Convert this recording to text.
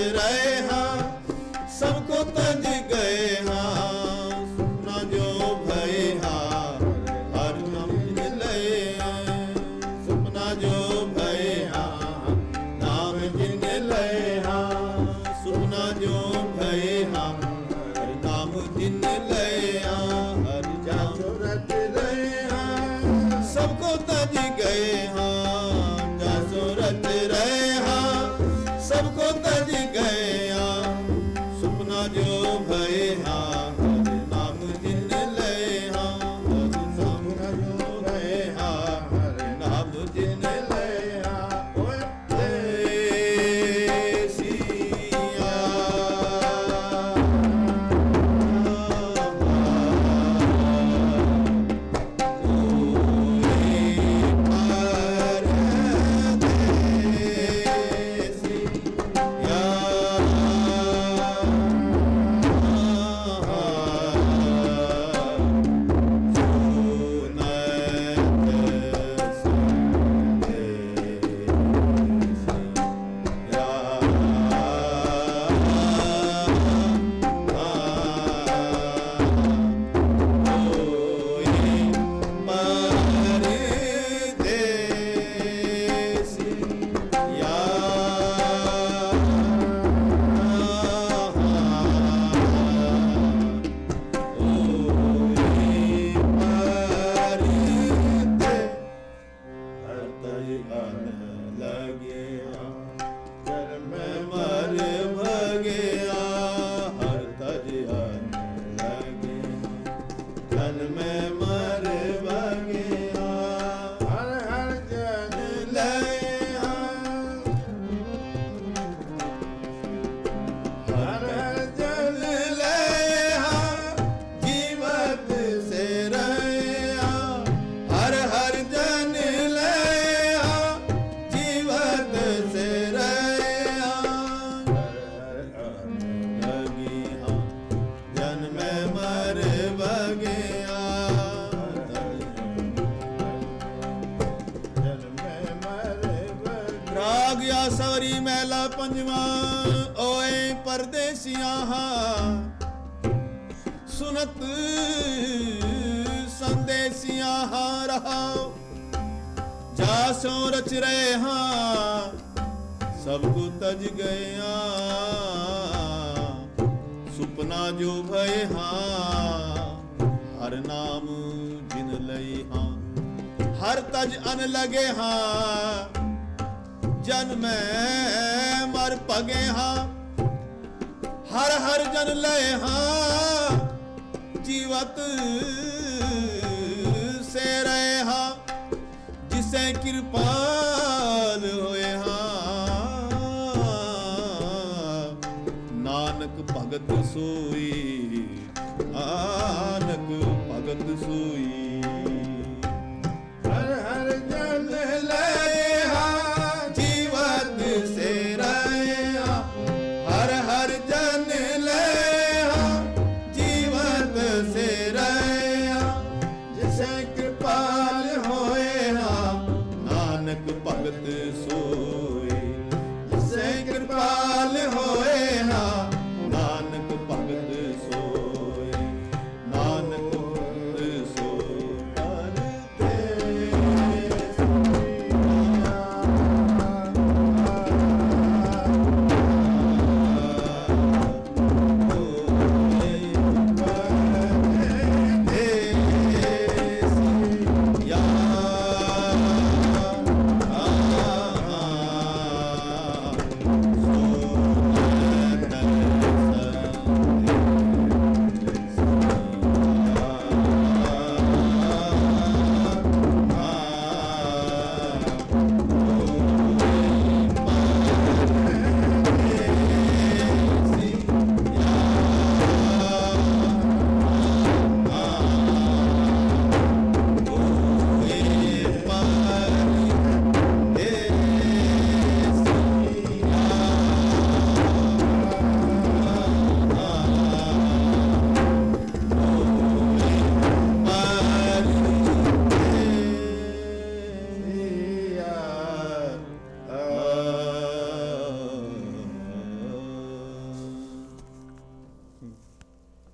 रहे हाँ सबको तज गए हाँ सुपना जो भय हाँ हर नाम जिन लए सुपना जो भय हाँ नाम जिन लए हाँ सुपना जो भय हाँ हर नाम जिन लए हाँ हर नाम रट रहे हाँ सबको तज गए हाँ जासो रट रहे हाँ सबको तज गए हाँ सुपना जो भय हाँ हर नाम जिन लए हाँ हर नाम जो भय हाँ हर नाम जिन लए हाँ ओए सिया सवरी मैला पंजवा ओए परदेसिया सुनत संदेसिया रहा जासो रच रहे हाँ सबको तज गया सुपना जो भय हाँ हर नाम जिन लई हाँ हर तज अन लगे हाँ जन में मर पगे हाँ हर हर जन लय हाँ जीवत से रहे हाँ जिसे कृपाल होए हाँ नानक भगत सोई नानक भगत सोई हर हर जन लय से रहे हर हर जन ले जीवत से रहे जिसे कृपाल होए नानक भगत सोए जिसे कृपाल होए नानक भगत सोए नानक भगत सोए हम्म।